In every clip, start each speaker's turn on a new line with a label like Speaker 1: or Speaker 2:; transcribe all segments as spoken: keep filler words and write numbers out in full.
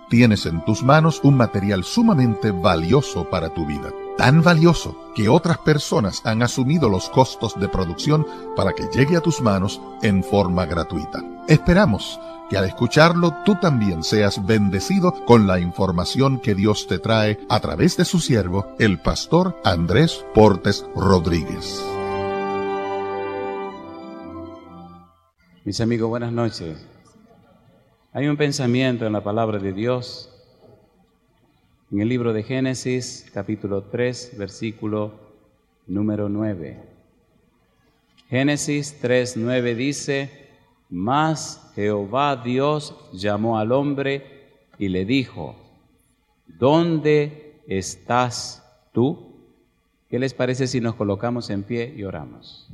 Speaker 1: tienes en tus manos un material sumamente valioso para tu vida. Tan valioso que otras personas han asumido los costos de producción para que llegue a tus manos en forma gratuita. Esperamos que al escucharlo tú también seas bendecido con la información que Dios te trae a través de su siervo, el pastor Andrés Portes Rodríguez.
Speaker 2: Mis amigos, buenas noches. Hay un pensamiento en la palabra de Dios, en el libro de Génesis, capítulo tres, versículo número nueve. Génesis tres, nueve dice: Mas Jehová Dios llamó al hombre y le dijo: ¿Dónde estás tú? ¿Qué les parece si nos colocamos en pie y oramos?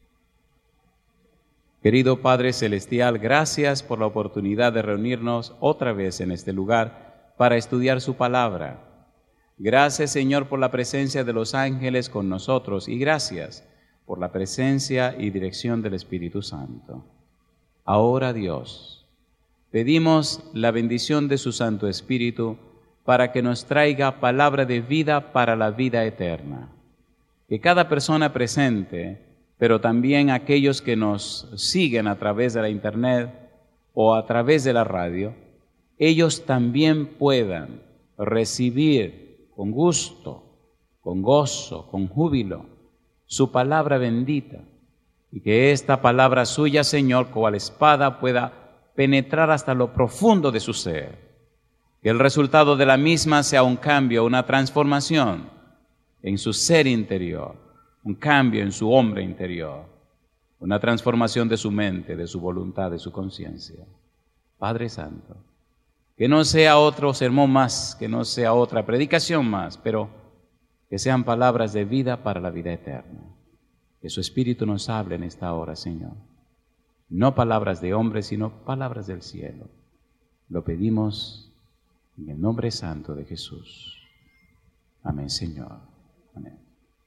Speaker 2: Querido Padre Celestial, gracias por la oportunidad de reunirnos otra vez en este lugar para estudiar su palabra. Gracias, Señor, por la presencia de los ángeles con nosotros y gracias por la presencia y dirección del Espíritu Santo. Ahora, Dios, pedimos la bendición de su Santo Espíritu para que nos traiga palabra de vida para la vida eterna. Que cada persona presente, pero también aquellos que nos siguen a través de la internet o a través de la radio, ellos también puedan recibir con gusto, con gozo, con júbilo, su palabra bendita, y que esta palabra suya, Señor, cual espada pueda penetrar hasta lo profundo de su ser, que el resultado de la misma sea un cambio, una transformación en su ser interior, un cambio en su hombre interior, una transformación de su mente, de su voluntad, de su conciencia. Padre Santo, que no sea otro sermón más, que no sea otra predicación más, pero que sean palabras de vida para la vida eterna. Que su Espíritu nos hable en esta hora, Señor. No palabras de hombres, sino palabras del cielo. Lo pedimos en el nombre santo de Jesús. Amén, Señor. Amén.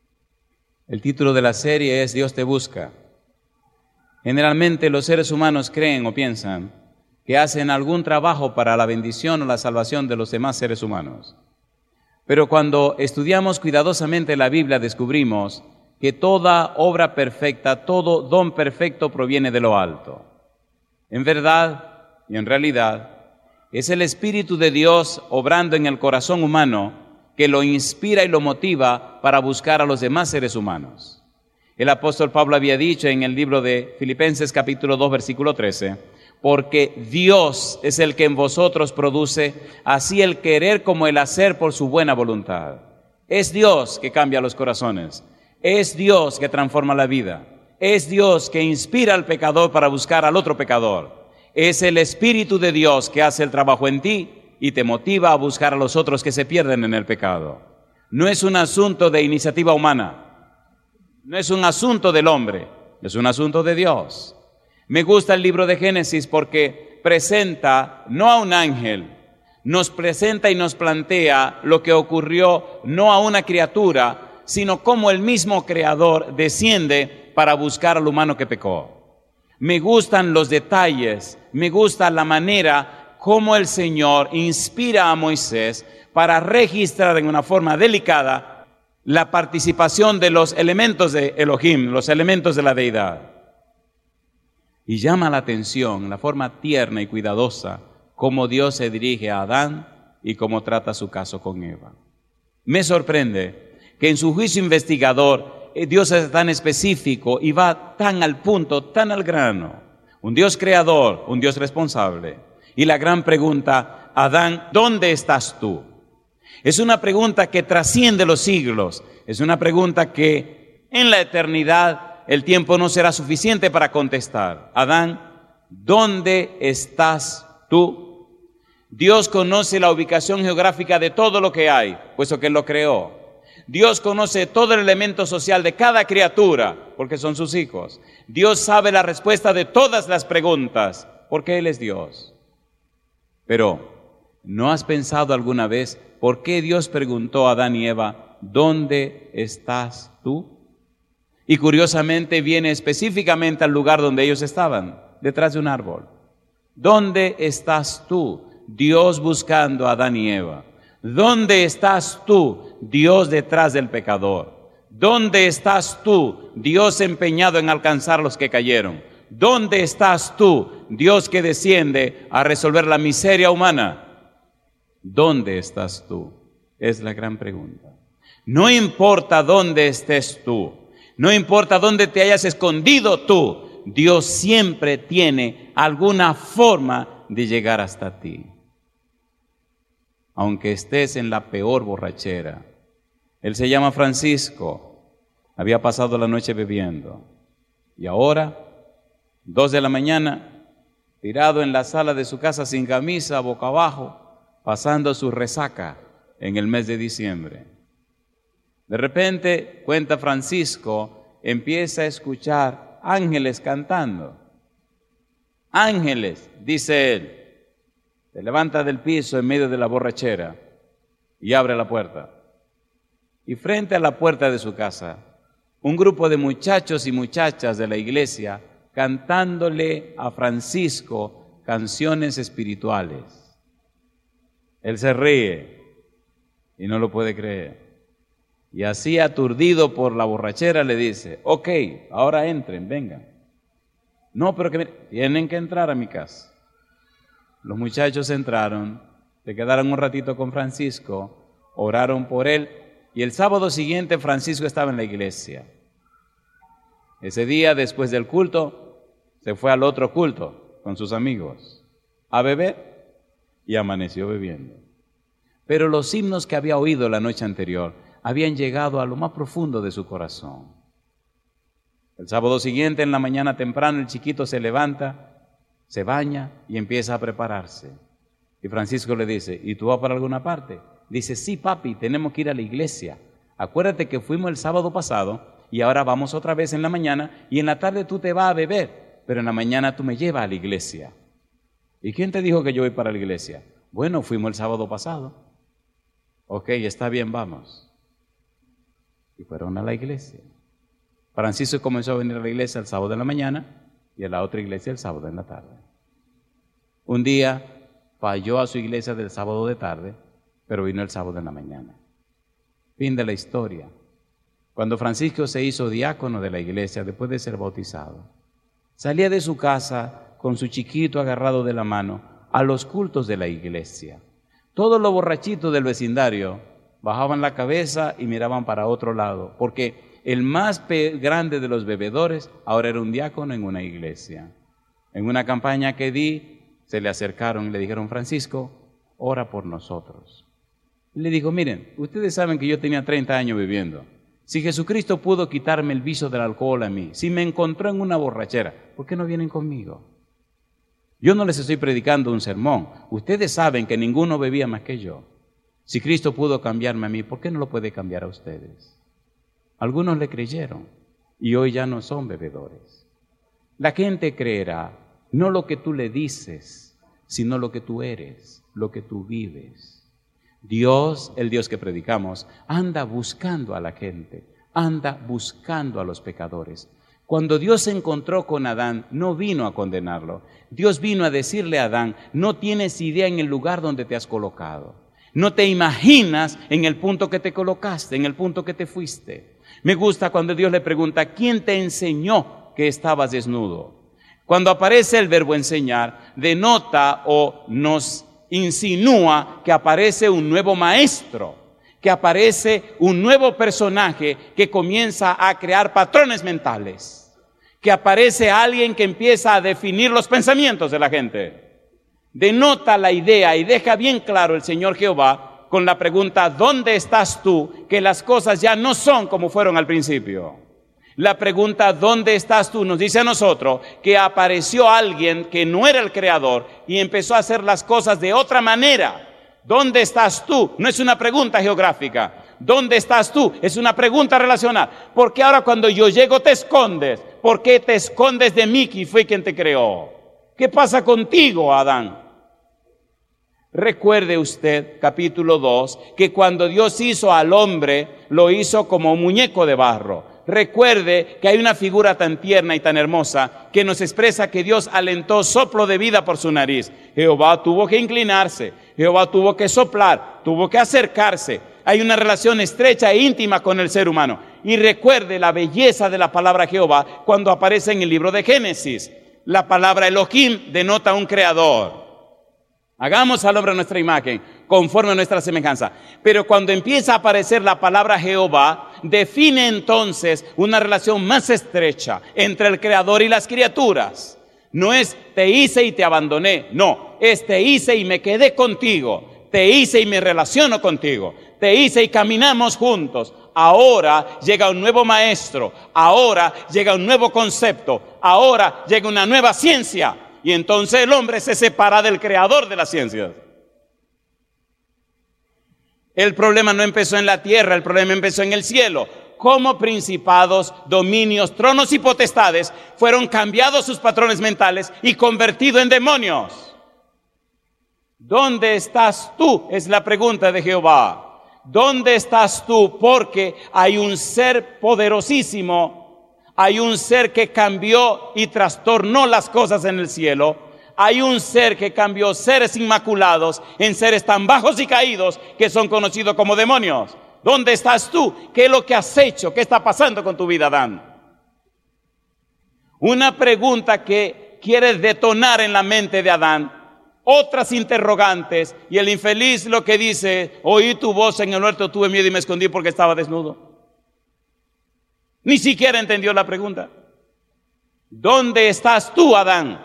Speaker 2: El título de la serie es Dios te busca. Generalmente los seres humanos creen o piensan que hacen algún trabajo para la bendición o la salvación de los demás seres humanos. Pero cuando estudiamos cuidadosamente la Biblia descubrimos que toda obra perfecta, todo don perfecto proviene de lo alto. En verdad y en realidad es el Espíritu de Dios obrando en el corazón humano que lo inspira y lo motiva para buscar a los demás seres humanos. El apóstol Pablo había dicho en el libro de Filipenses capítulo dos, versículo trece, porque Dios es el que en vosotros produce así el querer como el hacer por su buena voluntad. Es Dios que cambia los corazones, es Dios que transforma la vida, es Dios que inspira al pecador para buscar al otro pecador. Es el Espíritu de Dios que hace el trabajo en ti y te motiva a buscar a los otros que se pierden en el pecado. No es un asunto de iniciativa humana, no es un asunto del hombre, es un asunto de Dios. Me gusta el libro de Génesis porque presenta no a un ángel, nos presenta y nos plantea lo que ocurrió no a una criatura, sino cómo el mismo Creador desciende para buscar al humano que pecó. Me gustan los detalles, me gusta la manera cómo el Señor inspira a Moisés para registrar en una forma delicada la participación de los elementos de Elohim, los elementos de la deidad. Y llama la atención la forma tierna y cuidadosa cómo Dios se dirige a Adán y cómo trata su caso con Eva. Me sorprende que en su juicio investigador Dios es tan específico y va tan al punto, tan al grano. Un Dios creador, un Dios responsable. Y la gran pregunta, Adán, ¿dónde estás tú? Es una pregunta que trasciende los siglos. Es una pregunta que en la eternidad el tiempo no será suficiente para contestar. Adán, ¿dónde estás tú? Dios conoce la ubicación geográfica de todo lo que hay, puesto que Él lo creó. Dios conoce todo el elemento social de cada criatura, porque son sus hijos. Dios sabe la respuesta de todas las preguntas, porque Él es Dios. Pero, ¿no has pensado alguna vez por qué Dios preguntó a Adán y Eva, ¿dónde estás tú? Y curiosamente viene específicamente al lugar donde ellos estaban, detrás de un árbol. ¿Dónde estás tú? Dios buscando a Adán y Eva? ¿Dónde estás tú, Dios detrás del pecador? ¿Dónde estás tú, Dios empeñado en alcanzar a los que cayeron? ¿Dónde estás tú, Dios que desciende a resolver la miseria humana? ¿Dónde estás tú? Es la gran pregunta. No importa dónde estés tú, no importa dónde te hayas escondido tú, Dios siempre tiene alguna forma de llegar hasta ti. Aunque estés en la peor borrachera. Él se llama Francisco, había pasado la noche bebiendo y ahora, dos de la mañana, tirado en la sala de su casa sin camisa, boca abajo, pasando su resaca en el mes de diciembre. De repente, cuenta Francisco, empieza a escuchar ángeles cantando. Ángeles, dice él. Se levanta del piso en medio de la borrachera y abre la puerta. Y frente a la puerta de su casa, un grupo de muchachos y muchachas de la iglesia cantándole a Francisco canciones espirituales. Él se ríe y no lo puede creer. Y así, aturdido por la borrachera, le dice: ok, ahora entren, vengan. No, pero que tienen que entrar a mi casa. Los muchachos entraron, se quedaron un ratito con Francisco, oraron por él, y el sábado siguiente Francisco estaba en la iglesia. Ese día, después del culto, se fue al otro culto con sus amigos a beber y amaneció bebiendo. Pero los himnos que había oído la noche anterior habían llegado a lo más profundo de su corazón. El sábado siguiente, en la mañana temprano, el chiquito se levanta, se baña y empieza a prepararse. Y Francisco le dice: ¿y tú vas para alguna parte? Dice: sí, papi, tenemos que ir a la iglesia. Acuérdate que fuimos el sábado pasado y ahora vamos otra vez en la mañana y en la tarde tú te vas a beber, pero en la mañana tú me llevas a la iglesia. ¿Y quién te dijo que yo voy para la iglesia? Bueno, fuimos el sábado pasado. Ok, está bien, vamos. Y fueron a la iglesia. Francisco comenzó a venir a la iglesia el sábado en la mañana y a la otra iglesia el sábado en la tarde. Un día falló a su iglesia del sábado de tarde, pero vino el sábado en la mañana. Fin de la historia. Cuando Francisco se hizo diácono de la iglesia después de ser bautizado, salía de su casa con su chiquito agarrado de la mano a los cultos de la iglesia. Todos los borrachitos del vecindario bajaban la cabeza y miraban para otro lado, porque el más grande de los bebedores ahora era un diácono en una iglesia. En una campaña que di, se le acercaron y le dijeron: Francisco, ora por nosotros. Y le dijo: miren, ustedes saben que yo tenía treinta años bebiendo. Si Jesucristo pudo quitarme el vicio del alcohol a mí, si me encontró en una borrachera, ¿por qué no vienen conmigo? Yo no les estoy predicando un sermón. Ustedes saben que ninguno bebía más que yo. Si Cristo pudo cambiarme a mí, ¿por qué no lo puede cambiar a ustedes? Algunos le creyeron y hoy ya no son bebedores. La gente creerá no lo que tú le dices, sino lo que tú eres, lo que tú vives. Dios, el Dios que predicamos, anda buscando a la gente, anda buscando a los pecadores. Cuando Dios se encontró con Adán, no vino a condenarlo. Dios vino a decirle a Adán: no tienes idea en el lugar donde te has colocado. No te imaginas en el punto que te colocaste, en el punto que te fuiste. Me gusta cuando Dios le pregunta: ¿quién te enseñó que estabas desnudo? Cuando aparece el verbo enseñar, denota o nos insinúa que aparece un nuevo maestro, que aparece un nuevo personaje que comienza a crear patrones mentales, que aparece alguien que empieza a definir los pensamientos de la gente. Denota la idea y deja bien claro el Señor Jehová con la pregunta: ¿dónde estás tú? Que las cosas ya no son como fueron al principio. La pregunta ¿dónde estás tú? Nos dice a nosotros que apareció alguien que no era el creador y empezó a hacer las cosas de otra manera. ¿Dónde estás tú? No es una pregunta geográfica. ¿Dónde estás tú? Es una pregunta relacional. ¿Por qué ahora cuando yo llego te escondes? ¿Por qué te escondes de mí que fue quien te creó? ¿Qué pasa contigo, Adán? Recuerde usted, capítulo dos, que cuando Dios hizo al hombre, lo hizo como un muñeco de barro. recuerde que hay una figura tan tierna y tan hermosa que nos expresa que Dios alentó soplo de vida por su nariz. Jehová tuvo que inclinarse, Jehová tuvo que soplar, tuvo que acercarse. Hay una relación estrecha e íntima con el ser humano. Y recuerde la belleza de la palabra Jehová cuando aparece en el libro de Génesis. La palabra Elohim denota un creador. Hagamos al hombre a nuestra imagen, conforme a nuestra semejanza. Pero cuando empieza a aparecer la palabra Jehová, define entonces una relación más estrecha entre el creador y las criaturas. No es te hice y te abandoné, no, es te hice y me quedé contigo, te hice y me relaciono contigo, te hice y caminamos juntos. Ahora llega un nuevo maestro, ahora llega un nuevo concepto, ahora llega una nueva ciencia. Y entonces el hombre se separa del creador de las ciencias. El problema no empezó en la tierra, el problema empezó en el cielo. Cómo principados, dominios, tronos y potestades fueron cambiados sus patrones mentales y convertidos en demonios. ¿Dónde estás tú? Es la pregunta de Jehová. ¿Dónde estás tú? Porque hay un ser poderosísimo, hay un ser que cambió y trastornó las cosas en el cielo. Hay un ser que cambió seres inmaculados en seres tan bajos y caídos que son conocidos como demonios. ¿Dónde estás tú? ¿Qué es lo que has hecho? ¿Qué está pasando con tu vida, Adán? Una pregunta que quiere detonar en la mente de Adán otras interrogantes, y el infeliz lo que dice: oí tu voz en el huerto, tuve miedo y me escondí porque estaba desnudo. Ni siquiera entendió la pregunta. ¿Dónde estás tú, Adán?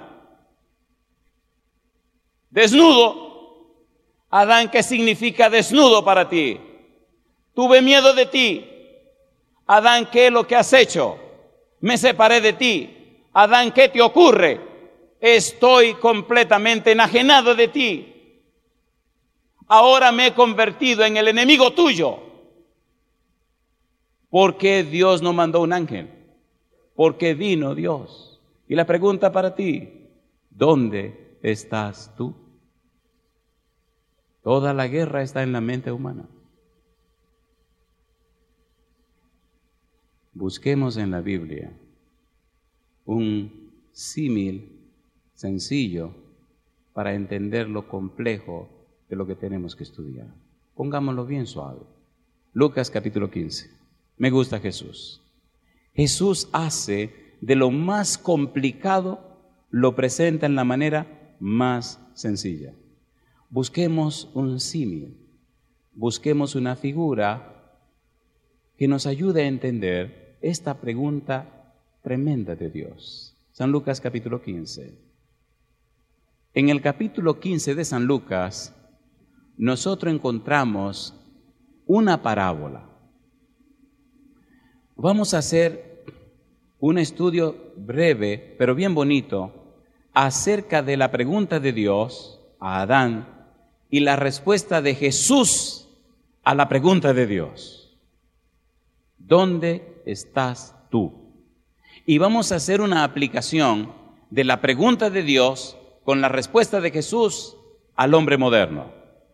Speaker 2: Desnudo. Adán, ¿qué significa desnudo para ti? Tuve miedo de ti. Adán, ¿qué es lo que has hecho? Me separé de ti. Adán, ¿qué te ocurre? Estoy completamente enajenado de ti. Ahora me he convertido en el enemigo tuyo. ¿Por qué Dios no mandó un ángel? ¿Por qué vino Dios? Y la pregunta para ti: ¿dónde estás tú? Toda la guerra está en la mente humana. Busquemos en la Biblia un símil sencillo para entender lo complejo de lo que tenemos que estudiar. Pongámoslo bien suave. Lucas capítulo quince. Me gusta Jesús. Jesús hace de lo más complicado, lo presenta en la manera más sencilla. Busquemos un símil, busquemos una figura que nos ayude a entender esta pregunta tremenda de Dios. San Lucas capítulo quince. En el capítulo quince de San Lucas, nosotros encontramos una parábola. Vamos a hacer un estudio breve, pero bien bonito, acerca de la pregunta de Dios a Adán y la respuesta de Jesús a la pregunta de Dios. ¿Dónde estás tú? Y vamos a hacer una aplicación de la pregunta de Dios con la respuesta de Jesús al hombre moderno.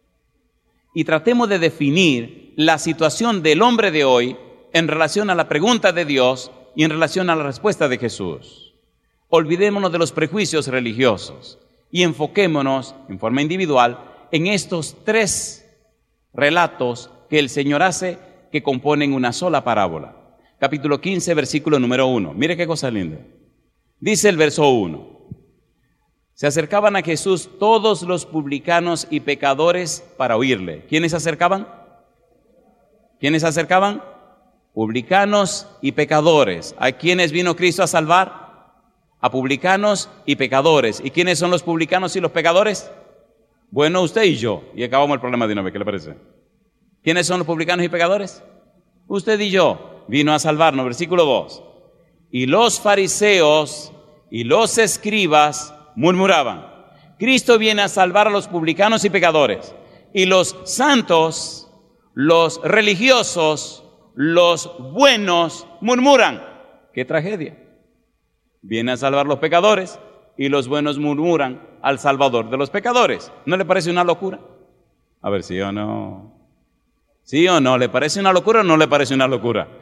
Speaker 2: Y tratemos de definir la situación del hombre de hoy en relación a la pregunta de Dios y en relación a la respuesta de Jesús. Olvidémonos de los prejuicios religiosos y enfoquémonos en forma individual en estos tres relatos que el Señor hace, que componen una sola parábola. Capítulo quince, versículo número uno. Mire qué cosa linda. Dice el verso uno. Se acercaban a Jesús todos los publicanos y pecadores para oírle. ¿Quiénes se acercaban? ¿Quiénes se acercaban? Publicanos y pecadores. ¿A quiénes vino Cristo a salvar? A publicanos y pecadores. ¿Y quiénes son los publicanos y los pecadores? Bueno, usted y yo. Y acabamos el problema de una vez, ¿qué le parece? ¿Quiénes son los publicanos y pecadores? Usted y yo. Vino a salvarnos. Versículo dos. Y los fariseos y los escribas murmuraban: Cristo viene a salvar a los publicanos y pecadores. Y los santos, los religiosos, los buenos murmuran. ¡Qué tragedia! Viene a salvar a los pecadores y los buenos murmuran al Salvador de los pecadores. ¿No le parece una locura? A ver, ¿sí o no? ¿Sí o no? ¿Le parece una locura o no le parece una locura?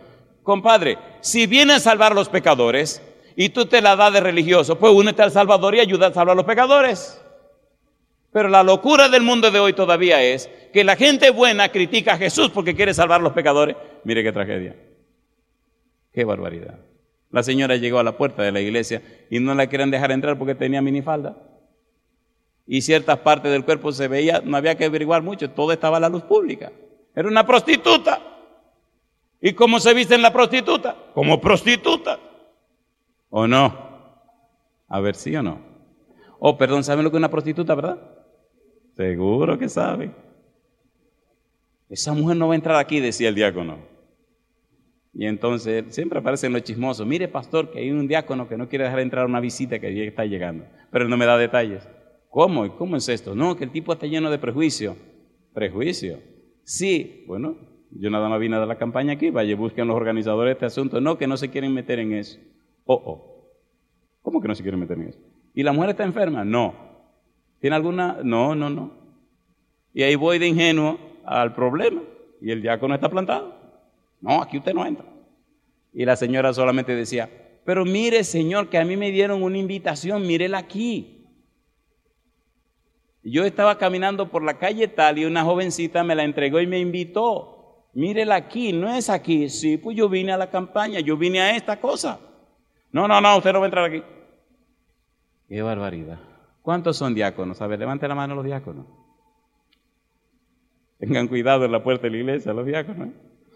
Speaker 2: Compadre, si viene a salvar a los pecadores y tú te la das de religioso, pues únete al Salvador y ayuda a salvar a los pecadores. Pero la locura del mundo de hoy todavía es que la gente buena critica a Jesús porque quiere salvar a los pecadores. Mire qué tragedia. Qué barbaridad. La señora llegó a la puerta de la iglesia y no la querían dejar entrar porque tenía minifalda. Y ciertas partes del cuerpo se veía, no había que averiguar mucho, todo estaba a la luz pública. Era una prostituta. ¿Y cómo se viste en la prostituta? Como prostituta. ¿O no? A ver, ¿sí o no? Oh, perdón, ¿saben lo que es una prostituta, verdad? Seguro que saben. Esa mujer no va a entrar aquí, decía el diácono. Y entonces siempre aparecen los chismosos. Mire, pastor, que hay un diácono que no quiere dejar entrar a una visita que ya está llegando. Pero él no me da detalles. ¿Cómo? ¿Cómo es esto? No, que el tipo está lleno de prejuicio. ¿Prejuicio? Sí. Bueno, yo nada más vine a dar la campaña aquí. Vaya, busquen los organizadores de este asunto. No, que no se quieren meter en eso. Oh, oh. ¿Cómo que no se quieren meter en eso? ¿Y la mujer está enferma? No. ¿Tiene alguna? No, no, no. Y ahí voy de ingenuo al problema. Y el diácono está plantado. No, aquí usted no entra. Y la señora solamente decía, pero mire, señor, que a mí me dieron una invitación, mírela aquí. Yo estaba caminando por la calle tal y una jovencita me la entregó y me invitó. Mírela aquí, no es aquí. Sí, pues yo vine a la campaña, yo vine a esta cosa. No, no, no, usted no va a entrar aquí. Qué barbaridad. ¿Cuántos son diáconos? A ver, levante la mano los diáconos. Tengan cuidado en la puerta de la iglesia, los diáconos.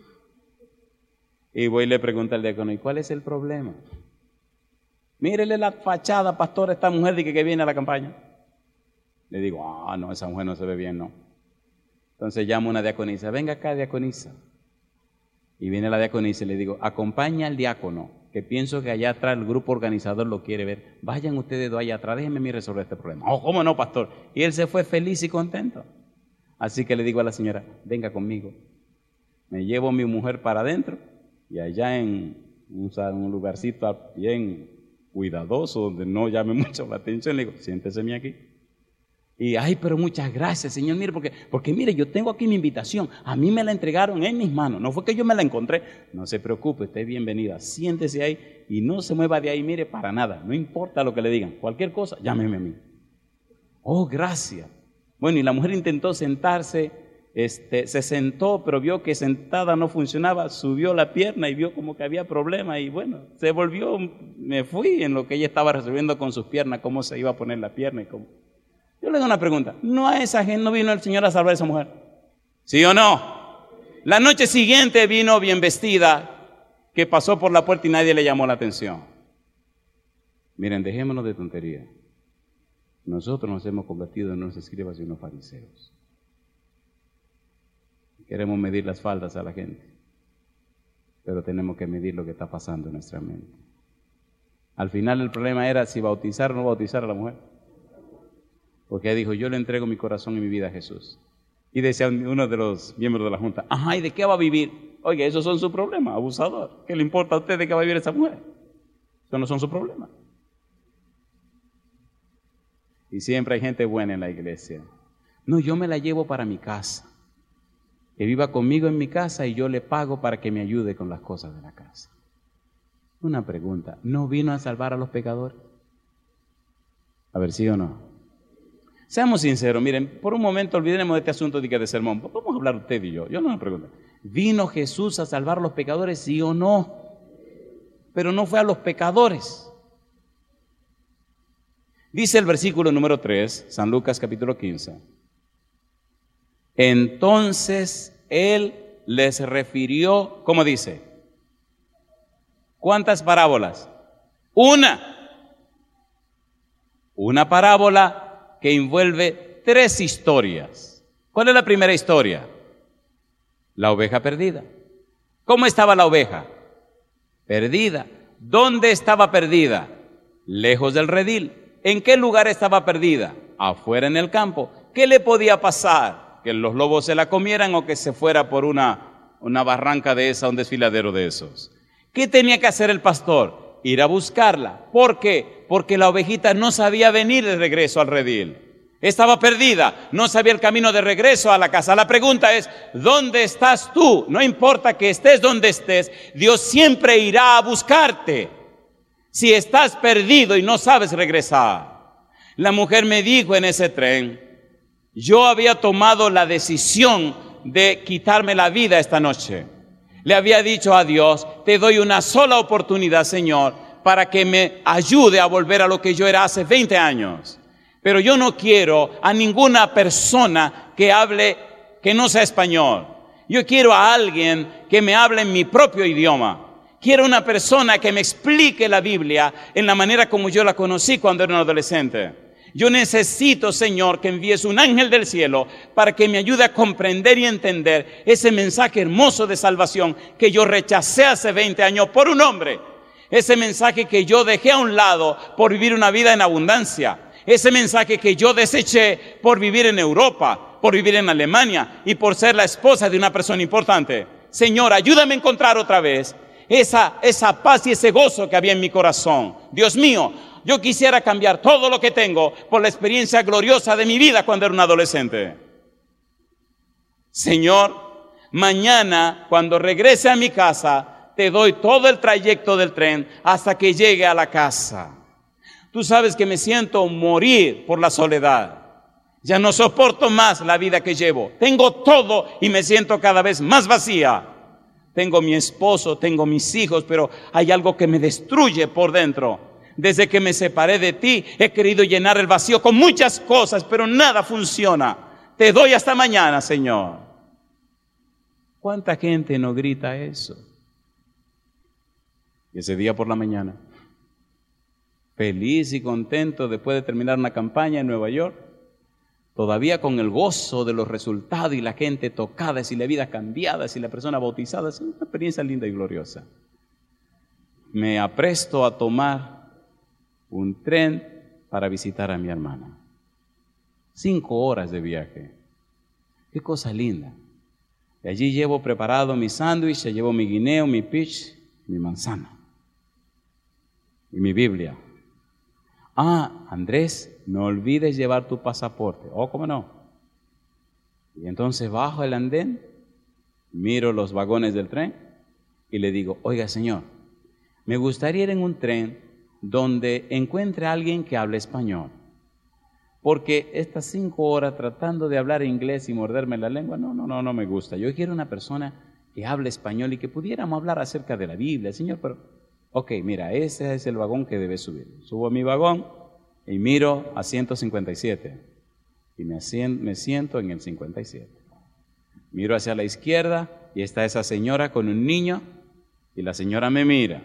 Speaker 2: Y voy y le pregunto al diácono, ¿y cuál es el problema? Mírele la fachada, pastor, a esta mujer de que, que viene a la campaña. Le digo, ah, no, esa mujer no se ve bien, no. Entonces llamo a una diaconisa, venga acá, diaconisa. Y viene la diaconisa y le digo, acompaña al diácono, que pienso que allá atrás el grupo organizador lo quiere ver. Vayan ustedes dos allá atrás, déjenme a mí resolver este problema. Oh, ¿cómo no, pastor? Y él se fue feliz y contento. Así que le digo a la señora, venga conmigo. Me llevo a mi mujer para adentro y allá en un, un lugarcito bien cuidadoso, donde no llame mucho la atención, le digo, siénteseme aquí. Y, ay, pero muchas gracias, señor, mire, porque, porque mire, yo tengo aquí mi invitación, a mí me la entregaron en mis manos, no fue que yo me la encontré, no se preocupe, usted es bienvenida, siéntese ahí y no se mueva de ahí, mire, para nada, no importa lo que le digan, cualquier cosa, llámeme a mí. Oh, gracias. Bueno, y la mujer intentó sentarse, este, se sentó, pero vio que sentada no funcionaba, subió la pierna y vio como que había problema y bueno, se volvió, me fui en lo que ella estaba resolviendo con sus piernas, cómo se iba a poner la pierna y cómo. Yo le doy una pregunta, ¿no a esa gente no vino el Señor a salvar a esa mujer? ¿Sí o no? La noche siguiente vino bien vestida, que pasó por la puerta y nadie le llamó la atención. Miren, dejémonos de tontería. Nosotros nos hemos convertido en unos escribas y unos fariseos. Queremos medir las faldas a la gente, pero tenemos que medir lo que está pasando en nuestra mente. Al final el problema era si bautizar o no bautizar a la mujer. Porque dijo, yo le entrego mi corazón y mi vida a Jesús. Y decía uno de los miembros de la junta, ajá, ¿y de qué va a vivir? Oye, esos son sus problemas, abusador. ¿Qué le importa a usted de qué va a vivir esa mujer? Eso no son sus problemas. Y siempre hay gente buena en la iglesia. No, yo me la llevo para mi casa. Que viva conmigo en mi casa y yo le pago para que me ayude con las cosas de la casa. Una pregunta, ¿no vino a salvar a los pecadores? A ver, ¿sí o no? Seamos sinceros, miren, por un momento olvidemos de este asunto de, que de sermón. Vamos a hablar usted y yo. Yo no me pregunto. ¿Vino Jesús a salvar a los pecadores, sí o no? Pero no fue a los pecadores. Dice el versículo número tres, San Lucas capítulo quince. Entonces Él les refirió, ¿cómo dice? ¿Cuántas parábolas? Una. Una parábola que envuelve tres historias. ¿Cuál es la primera historia? La oveja perdida. ¿Cómo estaba la oveja? Perdida. ¿Dónde estaba perdida? Lejos del redil. ¿En qué lugar estaba perdida? Afuera en el campo. ¿Qué le podía pasar? ¿Que los lobos se la comieran o que se fuera por una, una barranca de esa, un desfiladero de esos? ¿Qué tenía que hacer el pastor? Ir a buscarla. ¿Por qué? Porque la ovejita no sabía venir de regreso al redil. Estaba perdida, no sabía el camino de regreso a la casa. La pregunta es, ¿dónde estás tú? No importa que estés donde estés, Dios siempre irá a buscarte. Si estás perdido y no sabes regresar. La mujer me dijo en ese tren, yo había tomado la decisión de quitarme la vida esta noche. Le había dicho a Dios, te doy una sola oportunidad, Señor, para que me ayude a volver a lo que yo era hace veinte años. Pero yo no quiero a ninguna persona que hable, que no sea español. Yo quiero a alguien que me hable en mi propio idioma. Quiero una persona que me explique la Biblia en la manera como yo la conocí cuando era un adolescente. Yo necesito, Señor, que envíes un ángel del cielo para que me ayude a comprender y entender ese mensaje hermoso de salvación que yo rechacé hace veinte años por un hombre. Ese mensaje que yo dejé a un lado por vivir una vida en abundancia. Ese mensaje que yo deseché por vivir en Europa, por vivir en Alemania y por ser la esposa de una persona importante. Señor, ayúdame a encontrar otra vez esa, esa paz y ese gozo que había en mi corazón. Dios mío, yo quisiera cambiar todo lo que tengo por la experiencia gloriosa de mi vida cuando era un adolescente. Señor, mañana cuando regrese a mi casa, te doy todo el trayecto del tren hasta que llegue a la casa. Tú sabes que me siento morir por la soledad. Ya no soporto más la vida que llevo. Tengo todo y me siento cada vez más vacía. Tengo mi esposo, tengo mis hijos, pero hay algo que me destruye por dentro. Desde que me separé de ti, he querido llenar el vacío con muchas cosas, pero nada funciona. Te doy hasta mañana, Señor. ¿Cuánta gente no grita eso? Y ese día por la mañana, feliz y contento después de terminar una campaña en Nueva York, todavía con el gozo de los resultados y la gente tocada y la vida cambiada y la persona bautizada, es una experiencia linda y gloriosa. Me apresto a tomar un tren para visitar a mi hermana. Cinco horas de viaje. Qué cosa linda. Y allí llevo preparado mi sándwich, llevo mi guineo, mi peach, mi manzana y mi Biblia. Ah, Andrés, no olvides llevar tu pasaporte. Oh, ¿cómo no? Y entonces bajo el andén, miro los vagones del tren y le digo, oiga, señor, me gustaría ir en un tren donde encuentre a alguien que hable español. Porque estas cinco horas tratando de hablar inglés y morderme la lengua, no, no, no, no me gusta. Yo quiero una persona que hable español y que pudiéramos hablar acerca de la Biblia, señor, pero... Ok, mira, ese es el vagón que debes subir. Subo a mi vagón y miro a ciento cincuenta y siete y me siento, me siento en el cincuenta y siete. Miro hacia la izquierda y está esa señora con un niño y la señora me mira.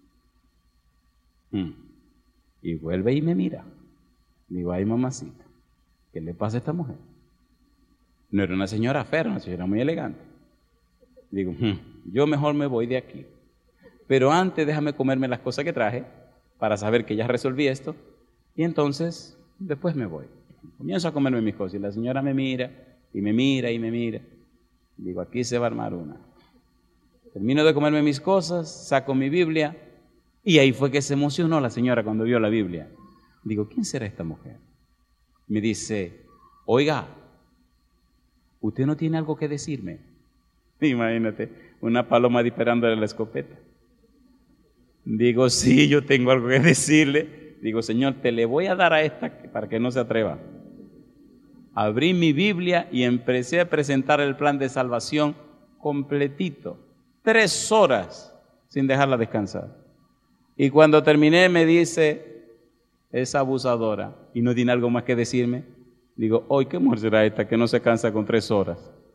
Speaker 2: Hmm. Y vuelve y me mira. Digo, ay mamacita, ¿qué le pasa a esta mujer? No era una señora fea, era una señora muy elegante. Digo, hmm, yo mejor me voy de aquí. Pero antes déjame comerme las cosas que traje para saber que ya resolví esto y entonces después me voy. Comienzo a comerme mis cosas y la señora me mira y me mira y me mira. Digo, aquí se va a armar una. Termino de comerme mis cosas, saco mi Biblia y ahí fue que se emocionó la señora cuando vio la Biblia. Digo, ¿quién será esta mujer? Me dice, oiga, ¿usted no tiene algo que decirme? Imagínate, una paloma disparándole la escopeta. Digo, sí, yo tengo algo que decirle. Digo, Señor, te le voy a dar a esta para que no se atreva. Abrí mi Biblia y empecé a presentar el plan de salvación completito. Tres horas sin dejarla descansar. Y cuando terminé me dice, es abusadora y no tiene algo más que decirme. Digo, hoy ¿qué mujer será esta que no se cansa con tres horas?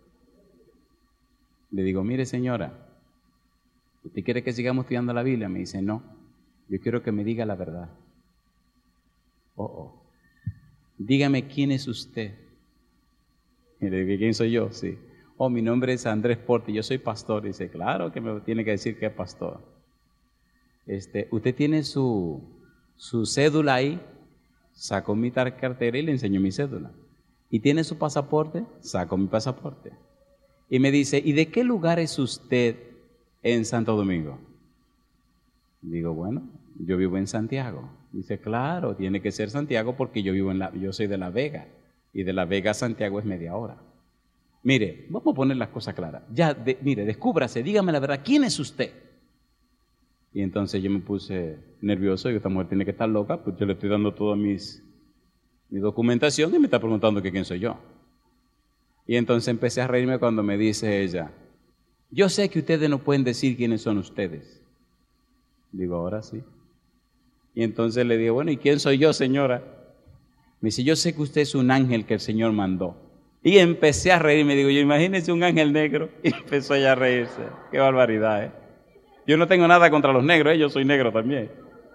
Speaker 2: Le digo, mire señora, ¿usted quiere que sigamos estudiando la Biblia? Me dice, no, yo quiero que me diga la verdad. Oh, oh. Dígame quién es usted. Y le digo, ¿quién soy yo? Sí. Oh, mi nombre es Andrés Porte, yo soy pastor. Y dice, claro que me tiene que decir que es pastor. Este, ¿usted tiene su, su cédula ahí? Saco mi cartera y le enseño mi cédula. ¿Y tiene su pasaporte? Saco mi pasaporte. Y me dice, ¿y de qué lugar es usted en Santo Domingo? Digo, bueno, yo vivo en Santiago. Dice, claro, tiene que ser Santiago porque yo vivo en la, yo soy de La Vega. y de La Vega a Santiago es media hora. Mire, vamos a poner las cosas claras. Ya, de, mire, descúbrase, dígame la verdad, ¿quién es usted? Y entonces yo me puse nervioso, y esta mujer tiene que estar loca, pues yo le estoy dando toda mis, mi documentación y me está preguntando que quién soy yo. Y entonces empecé a reírme cuando me dice ella, yo sé que ustedes no pueden decir quiénes son ustedes. Digo, ahora sí. Y entonces le digo, bueno, ¿y quién soy yo, señora? Me dice, yo sé que usted es un ángel que el Señor mandó. Y empecé a reírme, digo, yo imagínese un ángel negro. Y empezó ella a reírse. Qué barbaridad, ¿eh? Yo no tengo nada contra los negros, ¿eh? Yo soy negro también.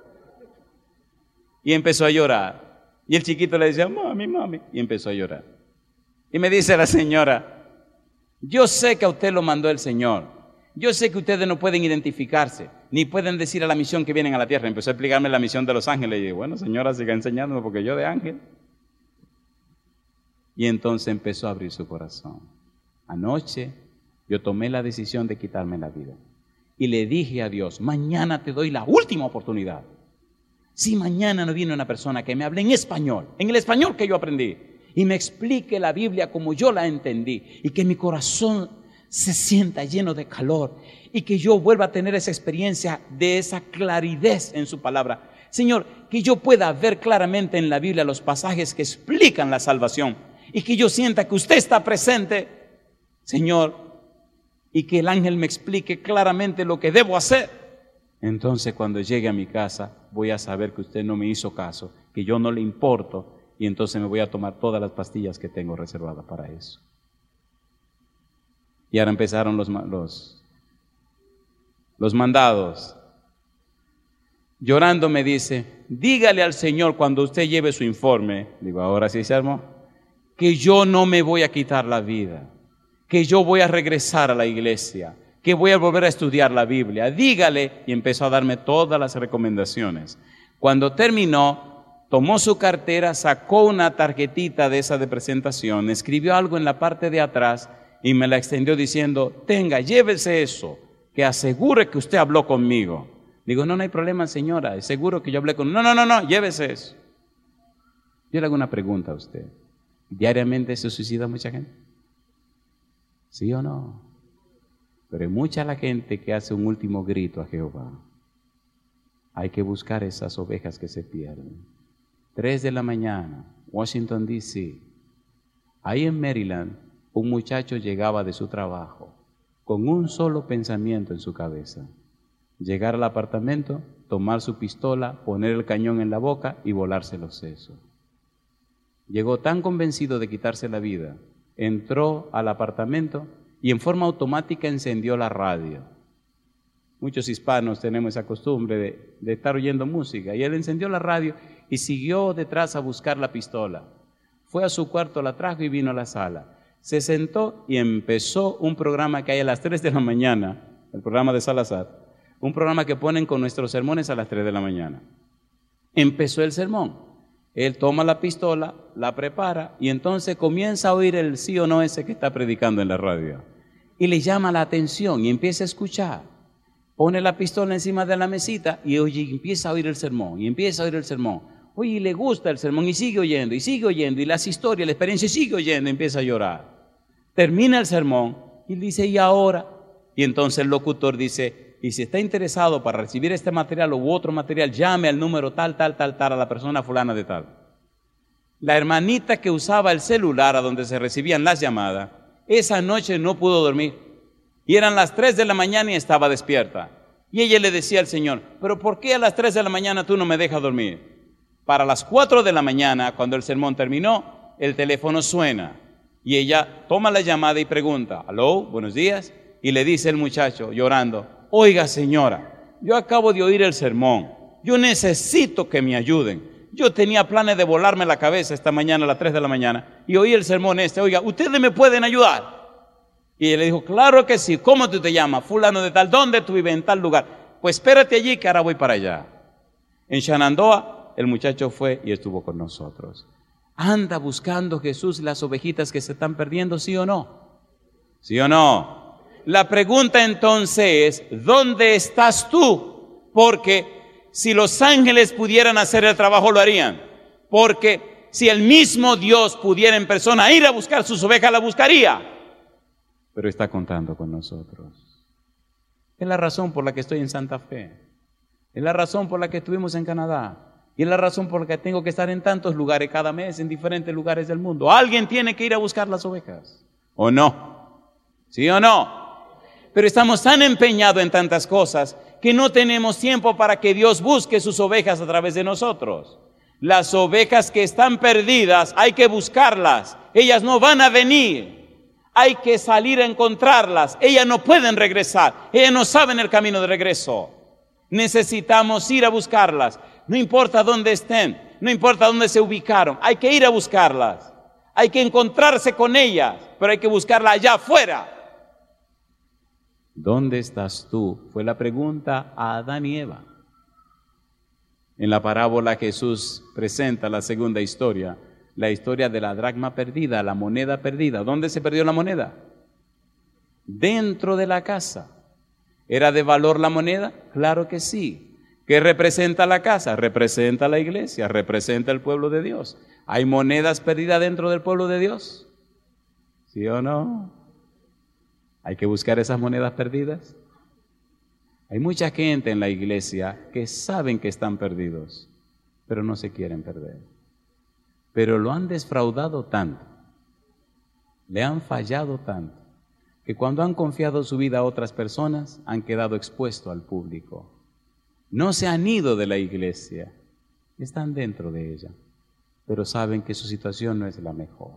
Speaker 2: Y empezó a llorar. Y el chiquito le decía, mami, mami. Y empezó a llorar. Y me dice la señora, yo sé que a usted lo mandó el Señor. Yo sé que ustedes no pueden identificarse, ni pueden decir a la misión que vienen a la tierra. Empezó a explicarme la misión de los ángeles. Y dije, bueno, señora, siga enseñándome porque yo de ángel. Y entonces empezó a abrir su corazón. Anoche yo tomé la decisión de quitarme la vida. Y le dije a Dios, mañana te doy la última oportunidad. Si mañana no viene una persona que me hable en español, en el español que yo aprendí, y me explique la Biblia como yo la entendí, y que mi corazón se sienta lleno de calor, y que yo vuelva a tener esa experiencia de esa claridad en su palabra. Señor, que yo pueda ver claramente en la Biblia los pasajes que explican la salvación, y que yo sienta que usted está presente, Señor, y que el ángel me explique claramente lo que debo hacer. Entonces cuando llegue a mi casa voy a saber que usted no me hizo caso, que yo no le importo, y entonces me voy a tomar todas las pastillas que tengo reservadas para eso. Y ahora empezaron los, los, los mandados. Llorando me dice, dígale al Señor cuando usted lleve su informe, digo, ahora sí se armó, que yo no me voy a quitar la vida, que yo voy a regresar a la iglesia, que voy a volver a estudiar la Biblia. Dígale, y empezó a darme todas las recomendaciones. Cuando terminó, tomó su cartera, sacó una tarjetita de esa de presentación, escribió algo en la parte de atrás y me la extendió diciendo, tenga, llévese eso, que asegure que usted habló conmigo. Digo, no, no hay problema, señora, es seguro que yo hablé con... No, no, no, no, llévese eso. Yo le hago una pregunta a usted. ¿Diariamente se suicida mucha gente? ¿Sí o no? Pero hay mucha la gente que hace un último grito a Jehová. Hay que buscar esas ovejas que se pierden. Tres de la mañana, Washington, D C Ahí en Maryland, un muchacho llegaba de su trabajo con un solo pensamiento en su cabeza. Llegar al apartamento, tomar su pistola, poner el cañón en la boca y volarse los sesos. Llegó tan convencido de quitarse la vida, entró al apartamento y en forma automática encendió la radio. Muchos hispanos tenemos esa costumbre de, de estar oyendo música, y él encendió la radio y siguió detrás a buscar la pistola. Fue a su cuarto, la trajo y vino a la sala. Se sentó y empezó un programa que hay a las tres de la mañana, el programa de Salazar, un programa que ponen con nuestros sermones a las tres de la mañana. Empezó el sermón. Él toma la pistola, la prepara y entonces comienza a oír el sí o no ese que está predicando en la radio. Y le llama la atención y empieza a escuchar. Pone la pistola encima de la mesita y oye, empieza a oír el sermón y empieza a oír el sermón. Oye, y le gusta el sermón y sigue oyendo y sigue oyendo y las historias, la experiencia, y sigue oyendo y empieza a llorar. Termina el sermón y dice, ¿y ahora? Y entonces el locutor dice, y si está interesado para recibir este material u otro material, llame al número tal, tal, tal, tal, a la persona fulana de tal. La hermanita que usaba el celular a donde se recibían las llamadas, esa noche no pudo dormir. Y eran las tres de la mañana y estaba despierta. Y ella le decía al Señor, ¿pero por qué a las tres de la mañana tú no me dejas dormir? Para las cuatro de la mañana, cuando el sermón terminó, el teléfono suena. Y ella toma la llamada y pregunta, ¿aló? Buenos días. Y le dice el muchacho, llorando, oiga señora, yo acabo de oír el sermón, yo necesito que me ayuden. Yo tenía planes de volarme la cabeza esta mañana a las tres de la mañana y oí el sermón este, oiga, ¿ustedes me pueden ayudar? Y él le dijo, claro que sí, ¿cómo tú te llamas? Fulano de tal, ¿dónde tú vives? En tal lugar. Pues espérate allí que ahora voy para allá. En Shenandoah, el muchacho fue y estuvo con nosotros. ¿Anda buscando Jesús las ovejitas que se están perdiendo, sí o no? ¿Sí o no? La pregunta entonces es, ¿dónde estás tú? Porque si los ángeles pudieran hacer el trabajo, lo harían. Porque si el mismo Dios pudiera en persona ir a buscar sus ovejas, la buscaría. Pero está contando con nosotros. Es la razón por la que estoy en Santa Fe. Es la razón por la que estuvimos en Canadá. Y es la razón por la que tengo que estar en tantos lugares cada mes, en diferentes lugares del mundo. Alguien tiene que ir a buscar las ovejas. ¿O no? ¿Sí o no? Pero estamos tan empeñados en tantas cosas que no tenemos tiempo para que Dios busque sus ovejas a través de nosotros. Las ovejas que están perdidas, hay que buscarlas. Ellas no van a venir. Hay que salir a encontrarlas. Ellas no pueden regresar. Ellas no saben el camino de regreso. Necesitamos ir a buscarlas. No importa dónde estén, no importa dónde se ubicaron. Hay que ir a buscarlas. Hay que encontrarse con ellas, pero hay que buscarlas allá afuera. ¿Dónde estás tú? Fue la pregunta a Adán y Eva. En la parábola Jesús presenta la segunda historia. La historia de la dracma perdida, la moneda perdida. ¿Dónde se perdió la moneda? Dentro de la casa. ¿Era de valor la moneda? Claro que sí. ¿Qué representa la casa? Representa la iglesia, representa el pueblo de Dios. ¿Hay monedas perdidas dentro del pueblo de Dios? ¿Sí o no? ¿Hay que buscar esas monedas perdidas? Hay mucha gente en la iglesia que saben que están perdidos, pero no se quieren perder. Pero lo han defraudado tanto, le han fallado tanto, que cuando han confiado su vida a otras personas, han quedado expuestos al público. No se han ido de la iglesia, están dentro de ella, pero saben que su situación no es la mejor.